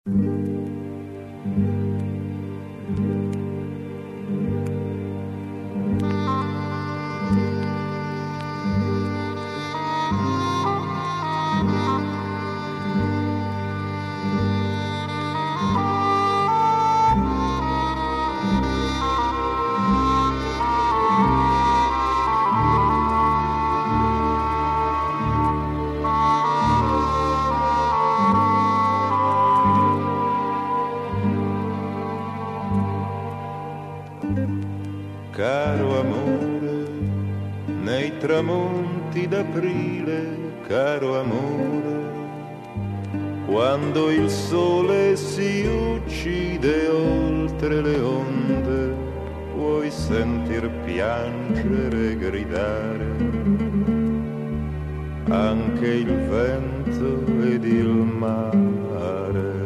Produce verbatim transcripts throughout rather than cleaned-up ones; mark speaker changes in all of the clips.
Speaker 1: Caro amore, nei tramonti d'aprile, caro amore, quando il sole si uccide oltre le onde, puoi sentir piangere e gridare anche il vento ed il mare.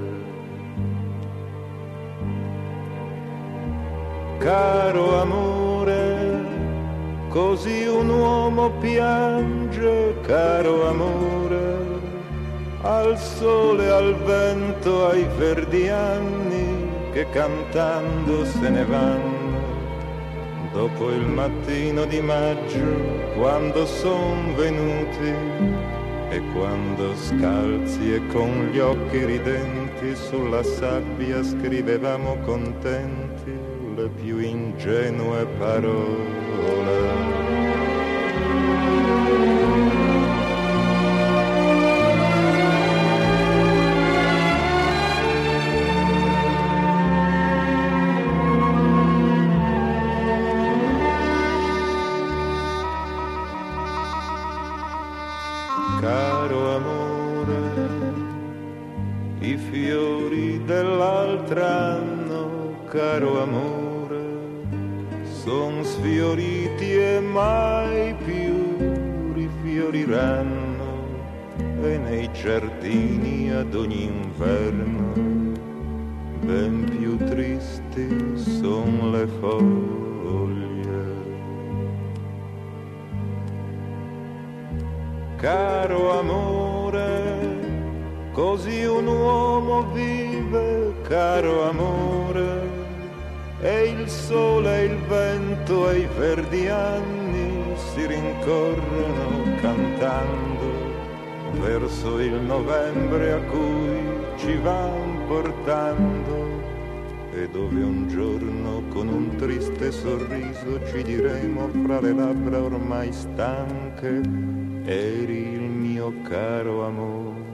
Speaker 1: Caro amore, così un uomo piange, caro amore, al sole, al vento, ai verdi anni che cantando se ne vanno dopo il mattino di maggio, quando son venuti e quando scalzi e con gli occhi ridenti sulla sabbia scrivevamo contenti le più ingenue parole. Caro amore, i fiori dell'altro anno, caro amore, son sfioriti e mai più rifioriranno, e nei giardini ad ogni inverno ben più tristi son le foglie. Caro amore, così un uomo vive, caro amore, e il sole e il vento e i verdi anni si rincorrono cantando verso il novembre a cui ci van portando, e dove un giorno con un triste sorriso ci diremo fra le labbra ormai stanche: eri il mio caro amore.